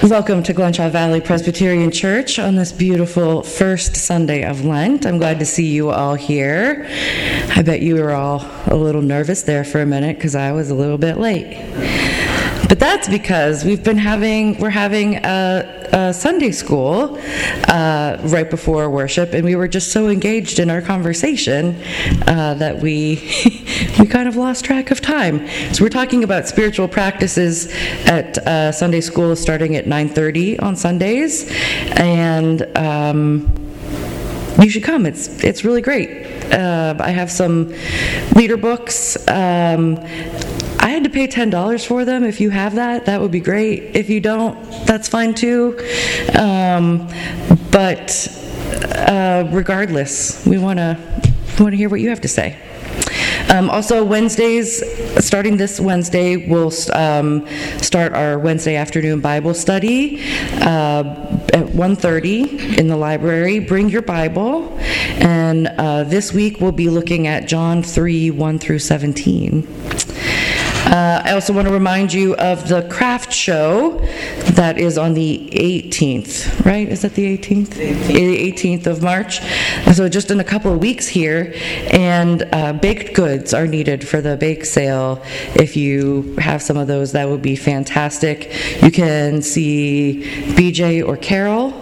Welcome to Glenshaw Valley Presbyterian Church on this beautiful first Sunday of Lent. I'm glad to see you all here. I bet you were all a little nervous there for a minute because I was a little bit late. But that's because we're having a Sunday school right before worship, and we were just so engaged in our conversation that we kind of lost track of time. So we're talking about spiritual practices at Sunday school starting at 9:30 on Sundays, and you should come. It's really great. I have some leader books. I had to pay $10 for them. If you have that would be great. If you don't, that's fine too. But regardless, we want to hear what you have to say. Also, Wednesdays, starting this Wednesday, we'll start our Wednesday afternoon Bible study at 1:30 in the library. Bring your Bible. And this week we'll be looking at John 3, 1 through 17. I also want to remind you of the craft show that is on the 18th, right? Is that the 18th? The 18th of March. So just in a couple of weeks here, and baked goods are needed for the bake sale. If you have some of those, that would be fantastic. You can see BJ or Carol.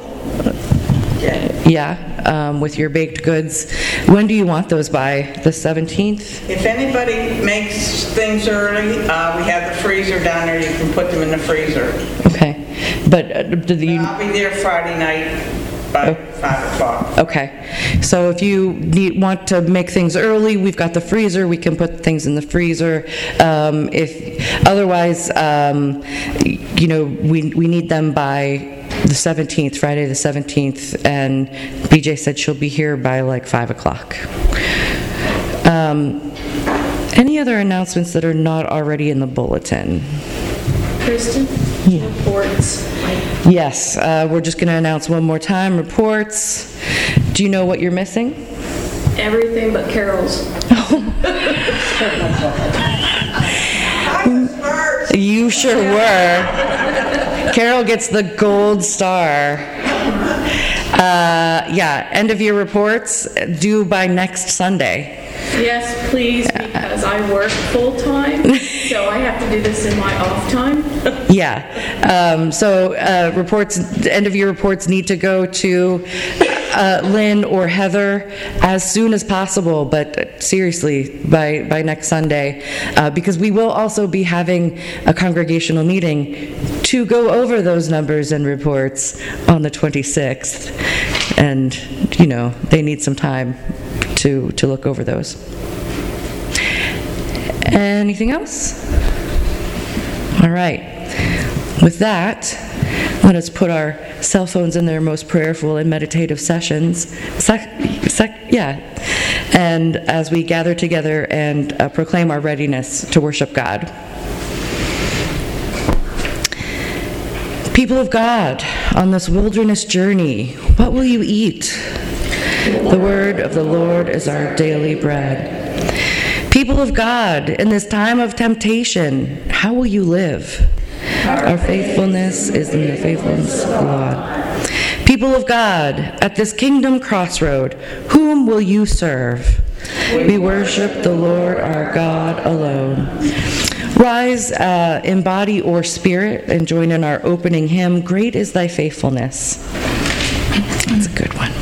With your baked goods. When do you want those by? The 17th? If anybody makes things early, we have the freezer down there. You can put them in the freezer. Okay. But I'll be there Friday night by 5 o'clock. Okay. So if you want to make things early, we've got the freezer. We can put things in the freezer. If otherwise, we need them by the 17th, Friday the 17th, and BJ said she'll be here by like 5 o'clock. Any other announcements that are not already in the bulletin? Kristen? Yeah. Reports. Yes, we're just going to announce one more time. Reports. Do you know what you're missing? Everything but Carol's. You sure were. Carol gets the gold star. End of year reports due by next Sunday. Yes, please, because I work full-time, so I have to do this in my off time. End of year reports need to go to Lynn or Heather as soon as possible, but seriously, by next Sunday, because we will also be having a congregational meeting to go over those numbers and reports on the 26th, and they need some time to look over those. Anything else? All right. With that, let us put our cell phones in their most prayerful and meditative sessions. And as we gather together and proclaim our readiness to worship God. People of God, on this wilderness journey, what will you eat? The word of the Lord is our daily bread. People of God, in this time of temptation, how will you live? Our faithfulness is in the faithfulness of God. People of God, at this kingdom crossroad, whom will you serve? We worship the Lord our God alone. Rise in body or spirit and join in our opening hymn, Great is Thy Faithfulness. That's a good one.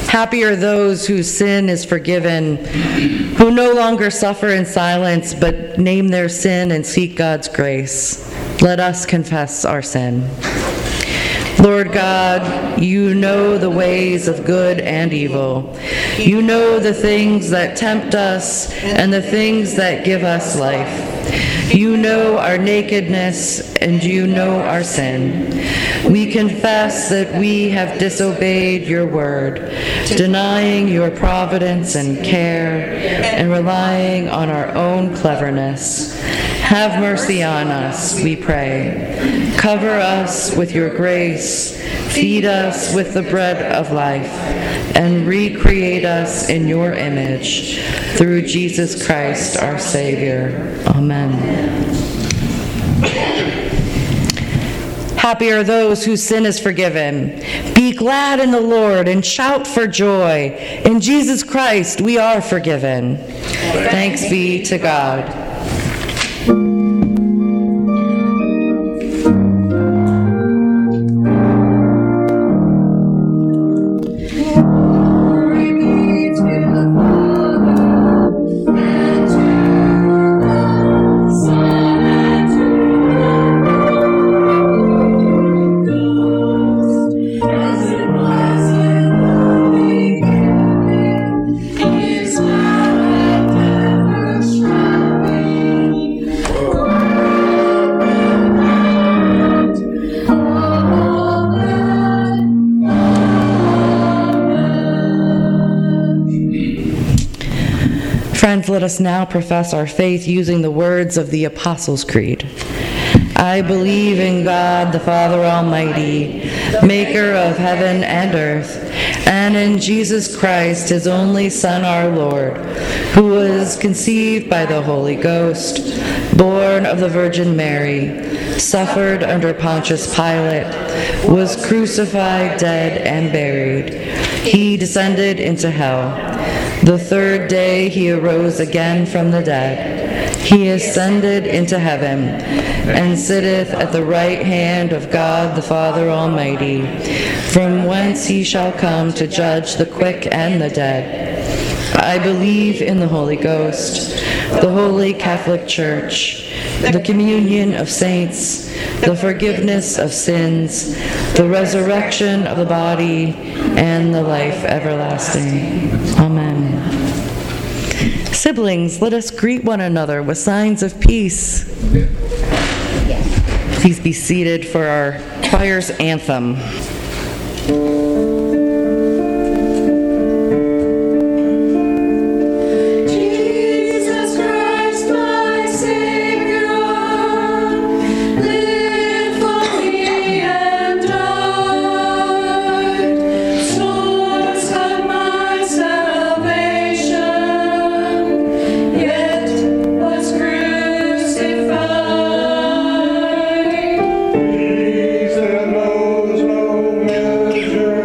Happy are those whose sin is forgiven, who no longer suffer in silence, but name their sin and seek God's grace. Let us confess our sin. Lord God, you know the ways of good and evil. You know the things that tempt us and the things that give us life. You know our nakedness and you know our sin. We confess that we have disobeyed your word, denying your providence and care, and relying on our own cleverness. Have mercy on us, we pray. Cover us with your grace, feed us with the bread of life, and recreate us in your image. Through Jesus Christ, our Savior. Amen. Happy are those whose sin is forgiven. Be glad in the Lord and shout for joy. In Jesus Christ, we are forgiven. Thanks be to God. Friends, let us now profess our faith using the words of the Apostles' Creed. I believe in God, the Father Almighty, maker of heaven and earth, and in Jesus Christ, his only Son, our Lord, who was conceived by the Holy Ghost, born of the Virgin Mary, suffered under Pontius Pilate, was crucified, dead, and buried. He descended into hell. The third day he arose again from the dead. He ascended into heaven, and sitteth at the right hand of God the Father Almighty, from whence he shall come to judge the quick and the dead. I believe in the Holy Ghost, the Holy Catholic Church, the communion of saints, the forgiveness of sins, the resurrection of the body, and the life everlasting. Amen. Siblings, let us greet one another with signs of peace. Please be seated for our choir's anthem. Peace that knows no measure.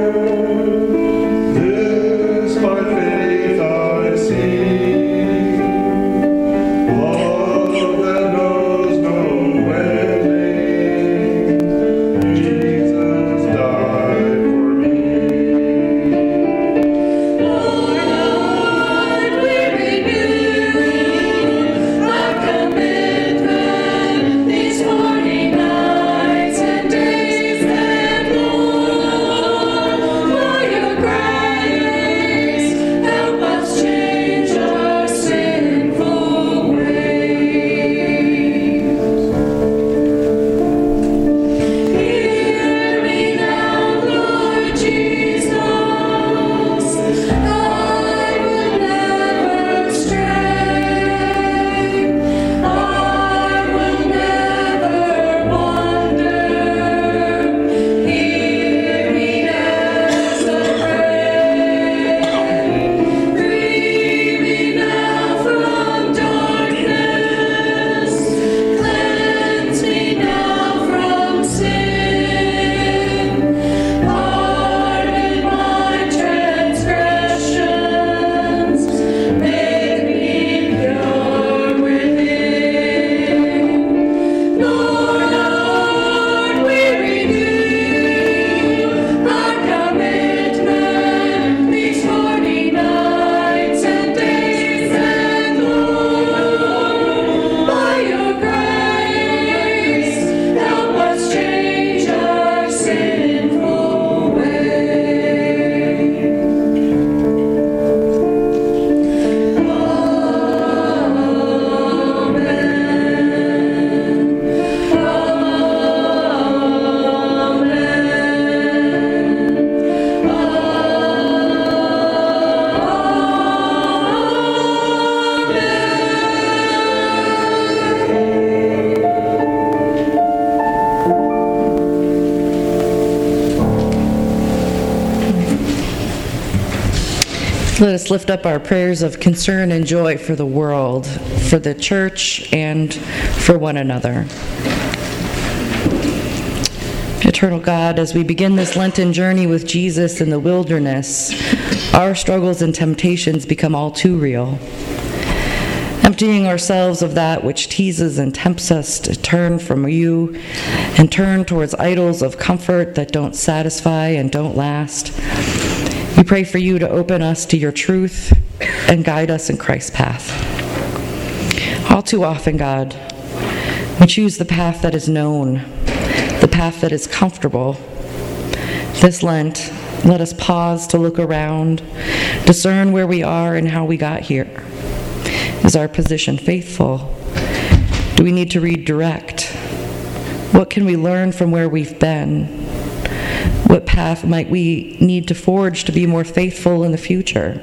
Let us lift up our prayers of concern and joy for the world, for the church, and for one another. Eternal God, as we begin this Lenten journey with Jesus in the wilderness, our struggles and temptations become all too real. Emptying ourselves of that which teases and tempts us to turn from you and turn towards idols of comfort that don't satisfy and don't last, we pray for you to open us to your truth and guide us in Christ's path. All too often, God, we choose the path that is known, the path that is comfortable. This Lent, let us pause to look around, discern where we are and how we got here. Is our position faithful? Do we need to redirect? What can we learn from where we've been? What path might we need to forge to be more faithful in the future?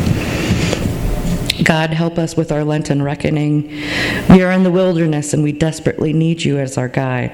God, help us with our Lenten reckoning. We are in the wilderness and we desperately need you as our guide.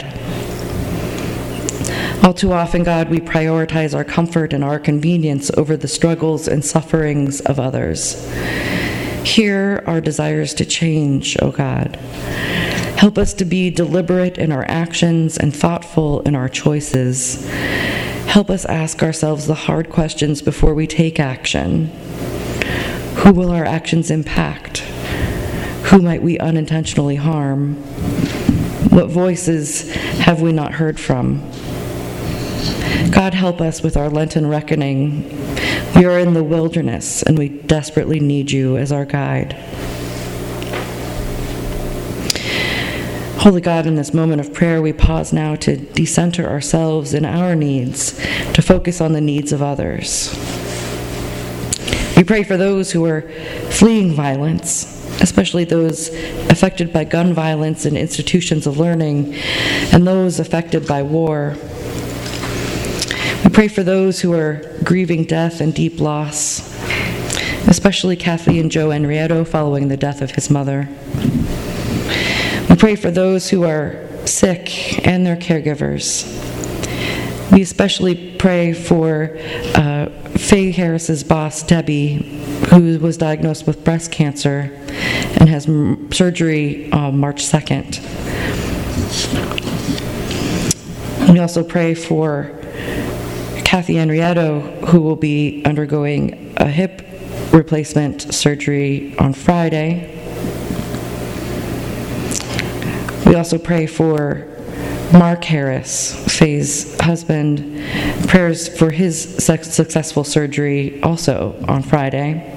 All too often, God, we prioritize our comfort and our convenience over the struggles and sufferings of others. Hear our desires to change, O God. Help us to be deliberate in our actions and thoughtful in our choices. Help us ask ourselves the hard questions before we take action. Who will our actions impact? Who might we unintentionally harm? What voices have we not heard from? God, help us with our Lenten reckoning. We are in the wilderness, and we desperately need you as our guide. Holy God, in this moment of prayer, we pause now to decenter ourselves in our needs, to focus on the needs of others. We pray for those who are fleeing violence, especially those affected by gun violence in institutions of learning, and those affected by war. We pray for those who are grieving death and deep loss, especially Kathy and Joe Henrietto following the death of his mother. We pray for those who are sick and their caregivers. We especially pray for Faye Harris's boss, Debbie, who was diagnosed with breast cancer and has surgery on March 2nd. We also pray for Kathy Henrietto, who will be undergoing a hip replacement surgery on Friday. We also pray for Mark Harris, Faye's husband, prayers for his successful surgery also on Friday.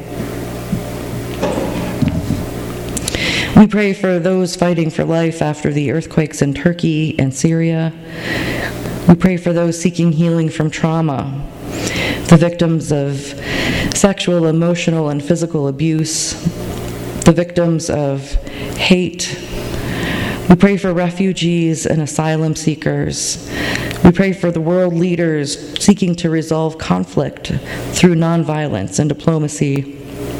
We pray for those fighting for life after the earthquakes in Turkey and Syria. We pray for those seeking healing from trauma, the victims of sexual, emotional, and physical abuse, the victims of hate. We pray for refugees and asylum seekers. We pray for the world leaders seeking to resolve conflict through nonviolence and diplomacy.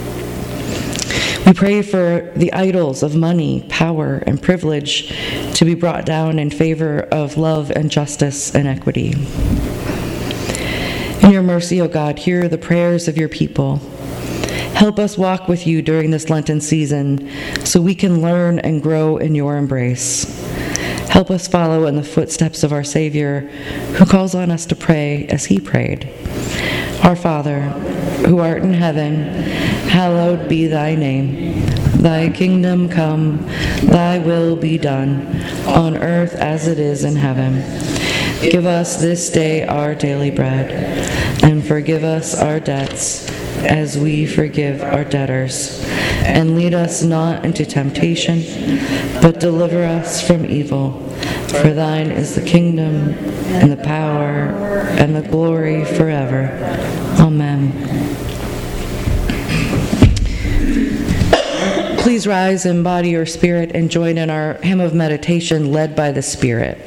We pray for the idols of money, power, and privilege to be brought down in favor of love and justice and equity. In your mercy, O God, hear the prayers of your people. Help us walk with you during this Lenten season so we can learn and grow in your embrace. Help us follow in the footsteps of our Savior, who calls on us to pray as he prayed. Our Father, who art in heaven, hallowed be thy name. Thy kingdom come, thy will be done, on earth as it is in heaven. Give us this day our daily bread, and forgive us our debts, as we forgive our debtors. And lead us not into temptation, but deliver us from evil. For thine is the kingdom, and the power, and the glory forever. Amen. Please rise, embody your spirit, and join in our hymn of meditation led by the Spirit.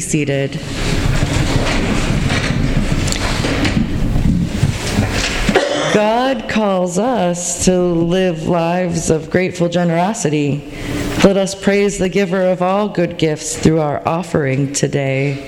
seated. God calls us to live lives of grateful generosity. Let us praise the giver of all good gifts through our offering today.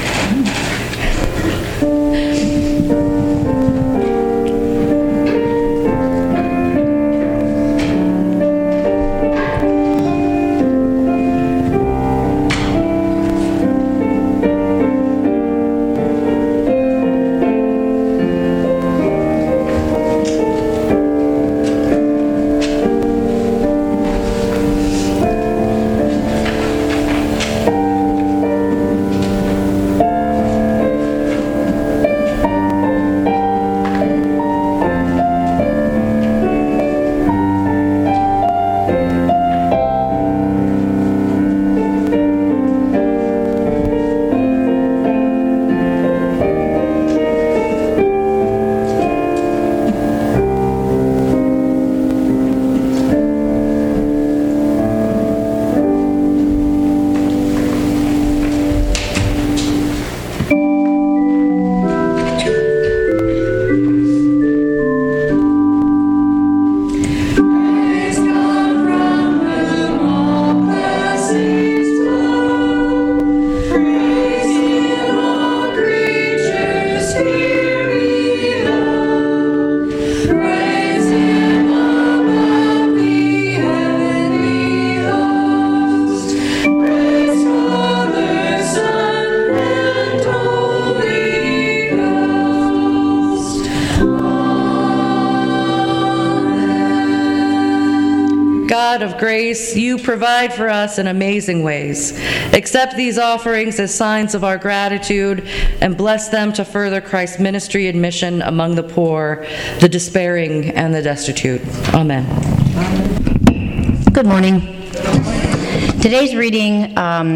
God of grace, you provide for us in amazing ways. Accept these offerings as signs of our gratitude and bless them to further Christ's ministry and mission among the poor, the despairing, and the destitute. Amen. Good morning. Today's reading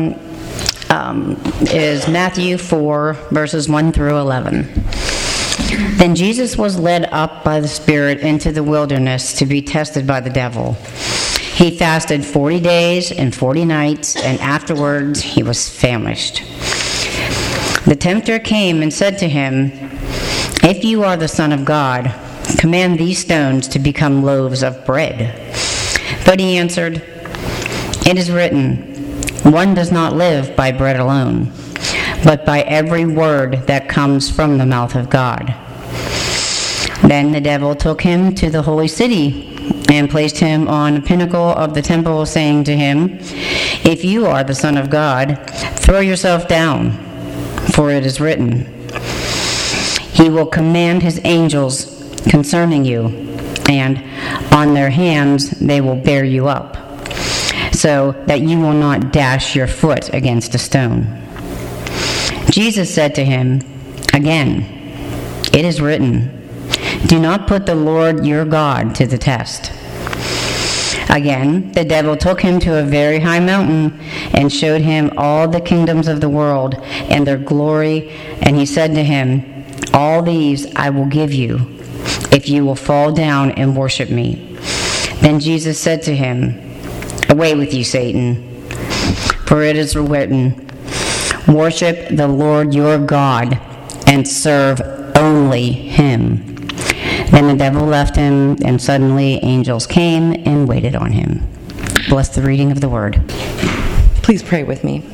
is Matthew 4, verses 1 through 11. Then Jesus was led up by the Spirit into the wilderness to be tested by the devil. He fasted 40 days and 40 nights, and afterwards he was famished. The tempter came and said to him, "If you are the Son of God, command these stones to become loaves of bread." But he answered, "It is written, one does not live by bread alone, but by every word that comes from the mouth of God." Then the devil took him to the holy city and placed him on a pinnacle of the temple, saying to him, "If you are the Son of God, throw yourself down, for it is written, He will command His angels concerning you, and on their hands they will bear you up, so that you will not dash your foot against a stone." Jesus said to him, "Again, it is written, do not put the Lord your God to the test." Again, the devil took him to a very high mountain and showed him all the kingdoms of the world and their glory, and he said to him, "All these I will give you, if you will fall down and worship me." Then Jesus said to him, "Away with you, Satan, for it is written, worship the Lord your God and serve only Him." Then the devil left him, and suddenly angels came and waited on him. Bless the reading of the word. Please pray with me.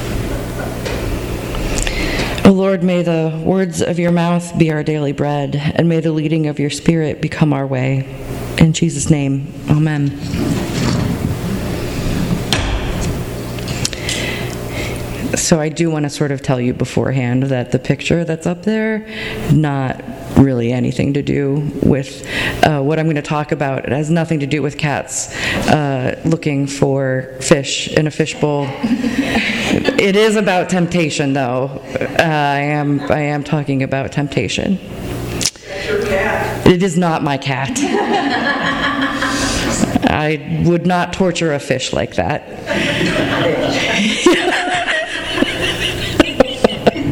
O Lord, may the words of your mouth be our daily bread, and may the leading of your Spirit become our way. In Jesus' name, amen. So I do want to sort of tell you beforehand that the picture that's up there, not really anything to do with what I'm going to talk about. It has nothing to do with cats looking for fish in a fishbowl. It is about temptation, though. I am talking about temptation. That's your cat. It is not my cat. I would not torture a fish like that.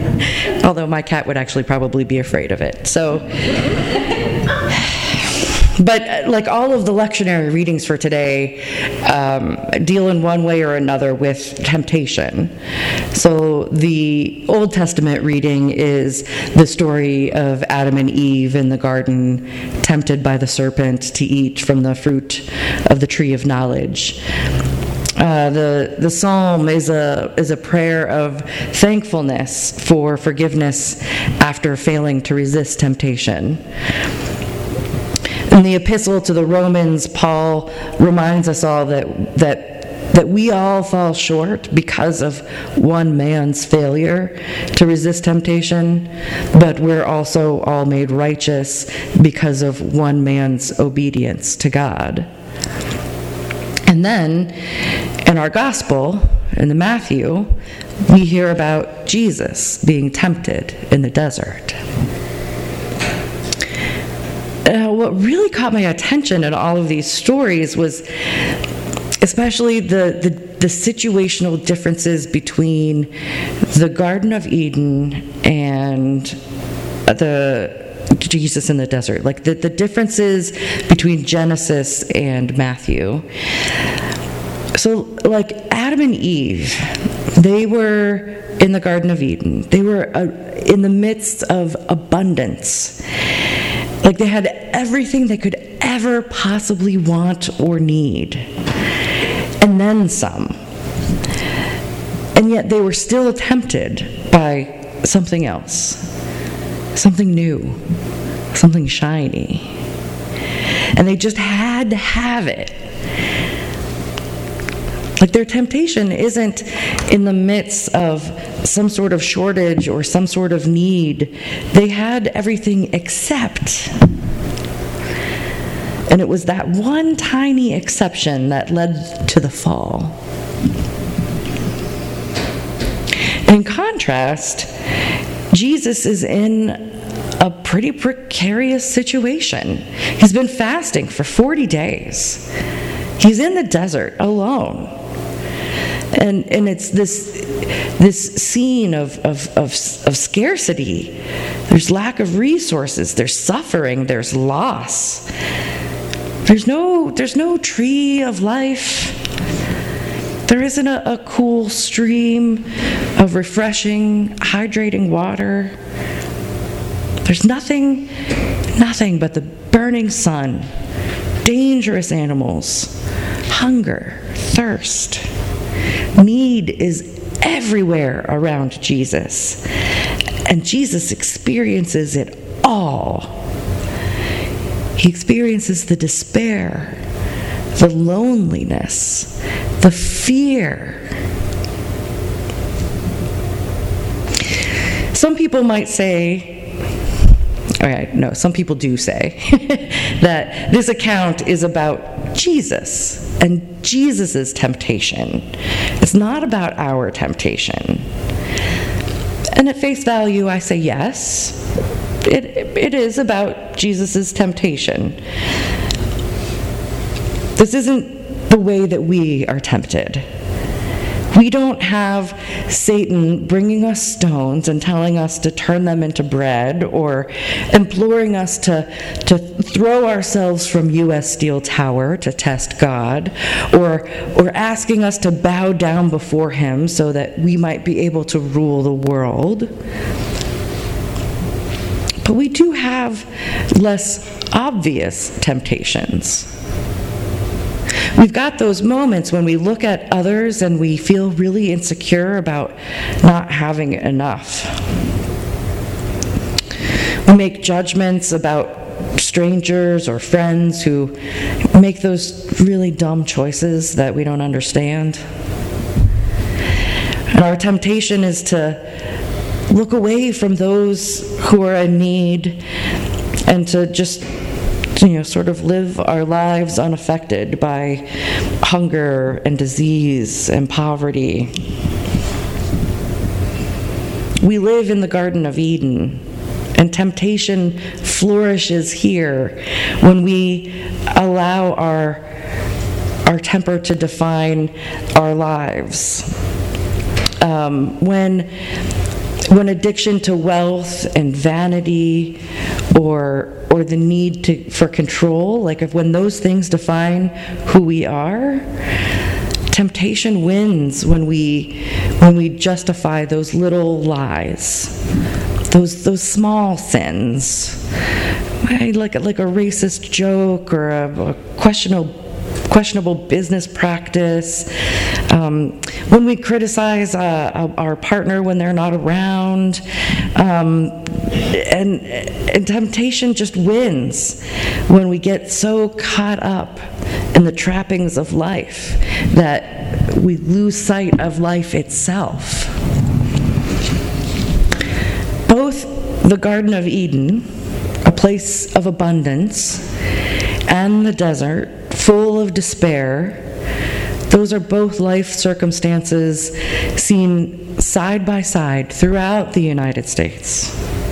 Although my cat would actually probably be afraid of it. So But like all of the lectionary readings for today deal in one way or another with temptation. So the Old Testament reading is the story of Adam and Eve in the garden, tempted by the serpent to eat from the fruit of the tree of knowledge. The psalm is a prayer of thankfulness for forgiveness after failing to resist temptation. In the epistle to the Romans, Paul reminds us all that we all fall short because of one man's failure to resist temptation, but we're also all made righteous because of one man's obedience to God. And then, in our gospel, in the Matthew, we hear about Jesus being tempted in the desert. What really caught my attention in all of these stories was especially the situational differences between the Garden of Eden and the Jesus in the desert, like the differences between Genesis and Matthew. So, like Adam and Eve, they were in the Garden of Eden. They were in the midst of abundance. Like they had everything they could ever possibly want or need, and then some. And yet they were still tempted by something else, something new, something shiny. And they just had to have it. Like their temptation isn't in the midst of some sort of shortage or some sort of need. They had everything except. And it was that one tiny exception that led to the fall. In contrast, Jesus is in a pretty precarious situation. He's been fasting for 40 days. He's in the desert alone. And it's this scene of scarcity. There's lack of resources. There's suffering. There's loss. There's no tree of life. There isn't a cool stream of refreshing, hydrating water. There's nothing but the burning sun, dangerous animals, hunger, thirst. Need is everywhere around Jesus, and Jesus experiences it all. He experiences the despair, the loneliness, the fear. Some people might say, some people do say that this account is about Jesus and Jesus' temptation. It's not about our temptation. And at face value, I say yes, it is about Jesus' temptation. This isn't the way that we are tempted. We don't have Satan bringing us stones and telling us to turn them into bread, or imploring us to throw ourselves from U.S. Steel Tower to test God, or asking us to bow down before him so that we might be able to rule the world. But we do have less obvious temptations. We've got those moments when we look at others and we feel really insecure about not having enough. We make judgments about strangers or friends who make those really dumb choices that we don't understand. And our temptation is to look away from those who are in need and to just sort of live our lives unaffected by hunger and disease and poverty. We live in the Garden of Eden, and temptation flourishes here when we allow our temper to define our lives. When When addiction to wealth and vanity or the need for control, like when those things define who we are, temptation wins when we justify those little lies, those small sins, like a racist joke or a questionable business practice, when we criticize our partner when they're not around, and temptation just wins when we get so caught up in the trappings of life that we lose sight of life itself. Both the Garden of Eden, a place of abundance, and the desert, full of despair, those are both life circumstances seen side by side throughout the United States.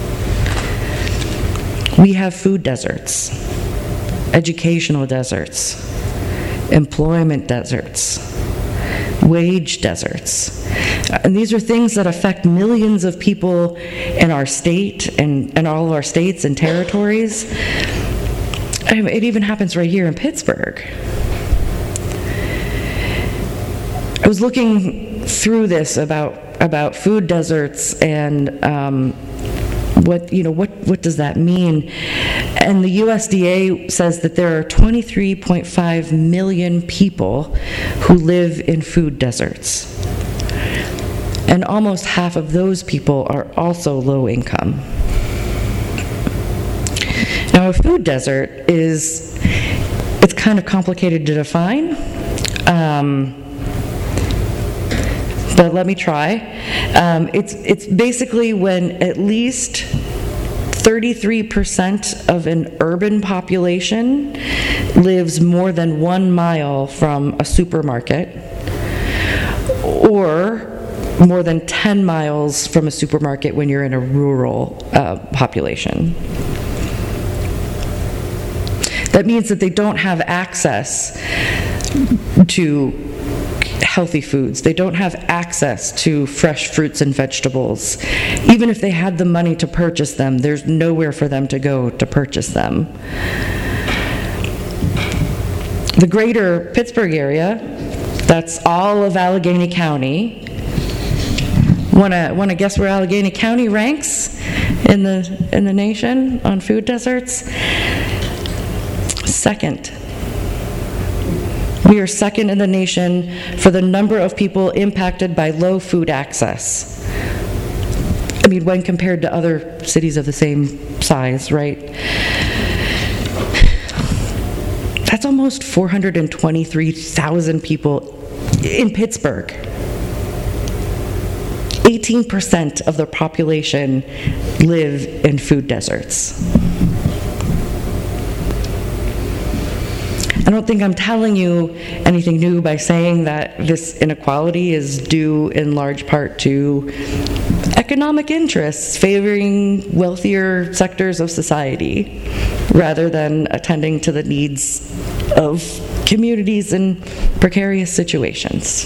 We have food deserts, educational deserts, employment deserts, wage deserts. And these are things that affect millions of people in our state and all of our states and territories. It even happens right here in Pittsburgh. I was looking through this about food deserts and what does that mean? And the USDA says that there are 23.5 million people who live in food deserts. And almost half of those people are also low income. Now, a food desert it's kind of complicated to define, but let me try. It's basically when at least 33% of an urban population lives more than 1 mile from a supermarket, or more than 10 miles from a supermarket when you're in a rural population. That means that they don't have access to healthy foods. They don't have access to fresh fruits and vegetables. Even if they had the money to purchase them, there's nowhere for them to go to purchase them. The greater Pittsburgh area, that's all of Allegheny County. Want to guess where Allegheny County ranks in the nation on food deserts? Second. We are second in the nation for the number of people impacted by low food access. I mean, when compared to other cities of the same size, right? That's almost 423,000 people in Pittsburgh. 18% of the population live in food deserts. I don't think I'm telling you anything new by saying that this inequality is due in large part to economic interests favoring wealthier sectors of society rather than attending to the needs of communities in precarious situations.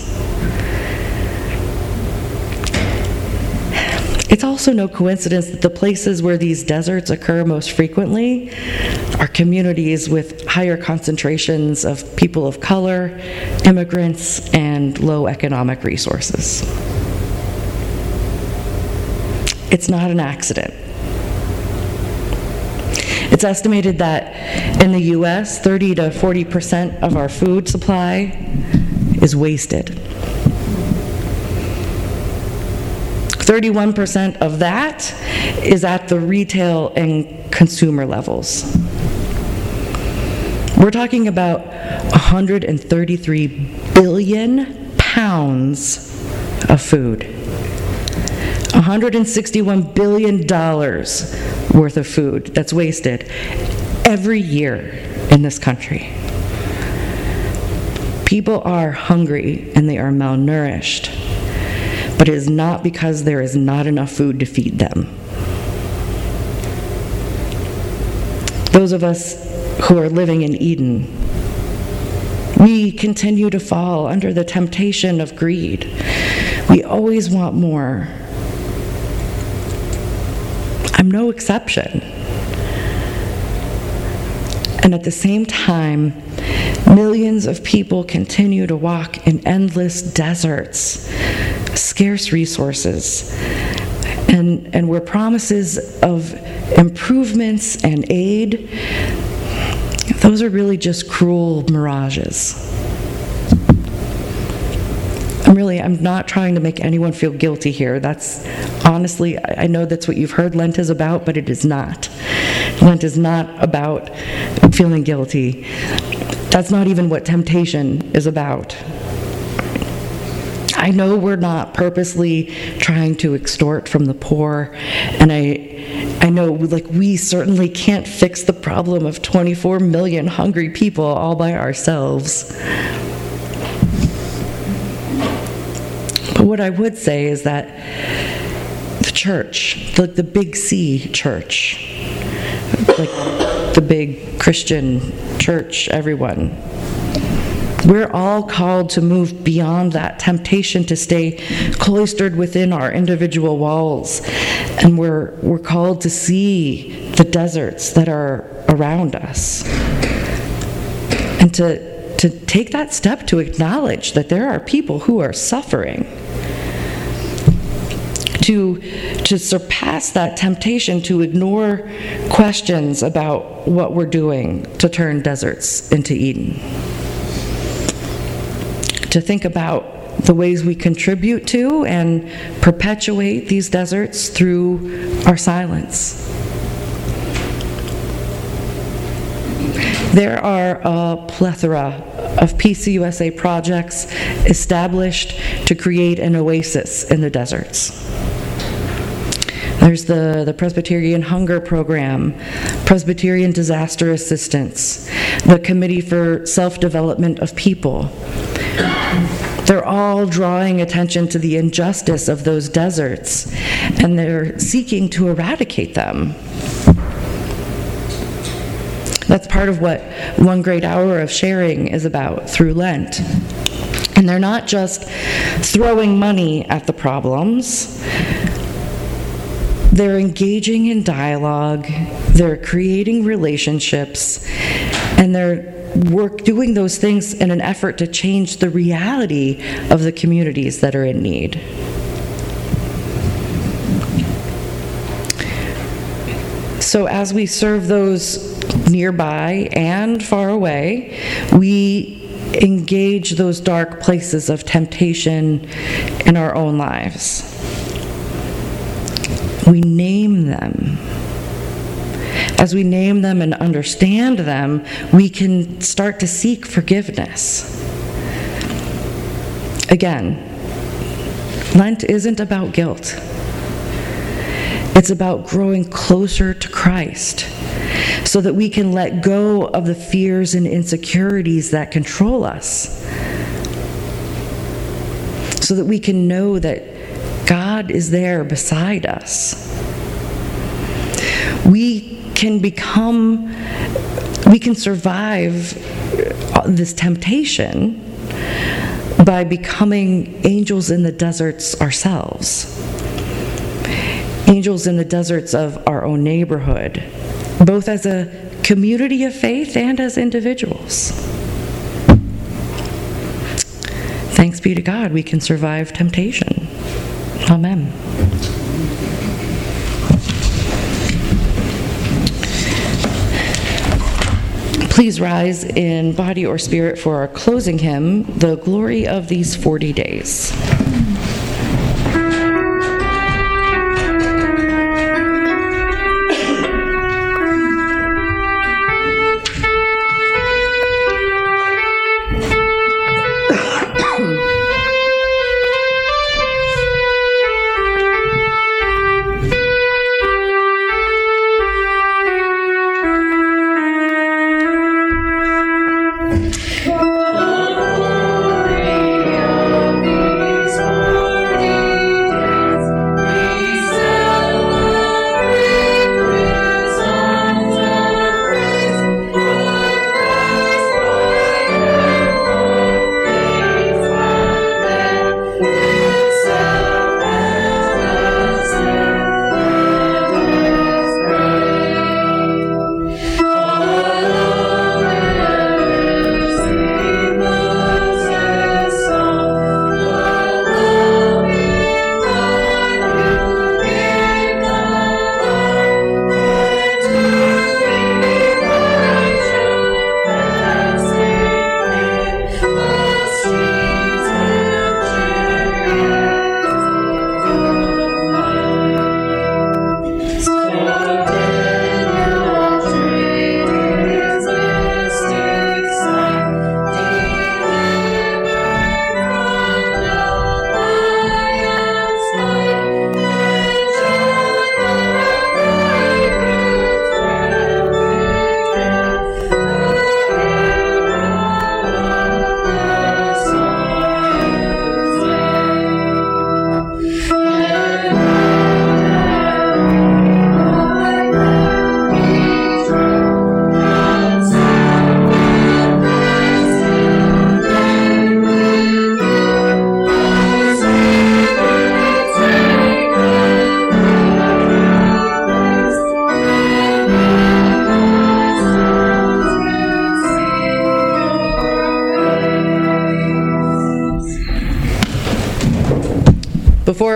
It's also no coincidence that the places where these deserts occur most frequently are communities with higher concentrations of people of color, immigrants, and low economic resources. It's not an accident. It's estimated that in the US, 30 to 40% of our food supply is wasted. 31% of that is at the retail and consumer levels. We're talking about 133 billion pounds of food. $161 billion worth of food that's wasted every year in this country. People are hungry and they are malnourished, but it is not because there is not enough food to feed them. Those of us who are living in Eden, we continue to fall under the temptation of greed. We always want more. I'm no exception. And at the same time, millions of people continue to walk in endless deserts, scarce resources, and where promises of improvements and aid, those are really just cruel mirages. I'm not trying to make anyone feel guilty here. That's honestly, I know that's what you've heard Lent is about, but it is not. Lent is not about feeling guilty. That's not even what temptation is about. I know we're not purposely trying to extort from the poor, and I know we certainly can't fix the problem of 24 million hungry people all by ourselves. But what I would say is that the church, the big C church, like the big Christian church, everyone, we're all called to move beyond that temptation to stay cloistered within our individual walls. And we're called to see the deserts that are around us. And to take that step to acknowledge that there are people who are suffering. To surpass that temptation to ignore questions about what we're doing to turn deserts into Eden. To think about the ways we contribute to and perpetuate these deserts through our silence. There are a plethora of PCUSA projects established to create an oasis in the deserts. There's the Presbyterian Hunger Program, Presbyterian Disaster Assistance, the Committee for Self-Development of People. They're all drawing attention to the injustice of those deserts, and they're seeking to eradicate them. That's part of what One Great Hour of Sharing is about through Lent. And they're not just throwing money at the problems. They're engaging in dialogue, they're creating relationships, and they're doing those things in an effort to change the reality of the communities that are in need. So as we serve those nearby and far away, we engage those dark places of temptation in our own lives. We name them. As we name them and understand them, we can start to seek forgiveness. Again, Lent isn't about guilt. It's about growing closer to Christ so that we can let go of the fears and insecurities that control us. So that we can know that God is there beside us. We can survive this temptation by becoming angels in the deserts ourselves. Angels in the deserts of our own neighborhood, both as a community of faith and as individuals. Thanks be to God, we can survive temptation. Amen. Please rise in body or spirit for our closing hymn, The Glory of These 40 Days. Glory of these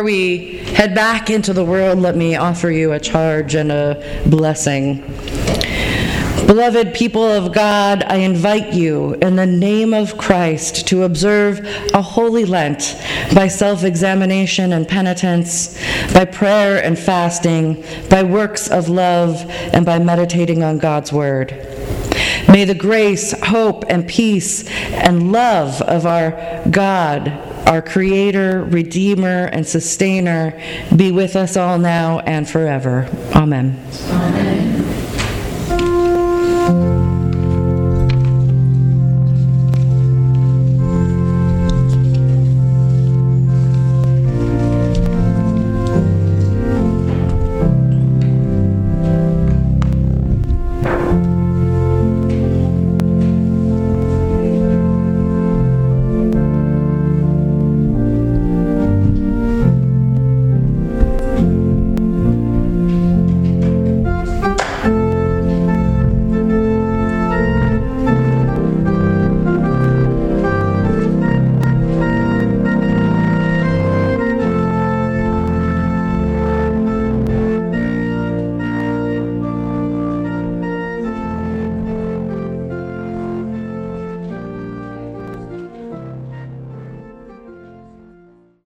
we head back into the world, let me offer you a charge and a blessing. Beloved people of God, I invite you in the name of Christ to observe a holy Lent by self-examination and penitence, by prayer and fasting, by works of love, and by meditating on God's Word. May the grace, hope, and peace and love of our God, our Creator, Redeemer, and Sustainer be with us all now and forever. Amen. Amen.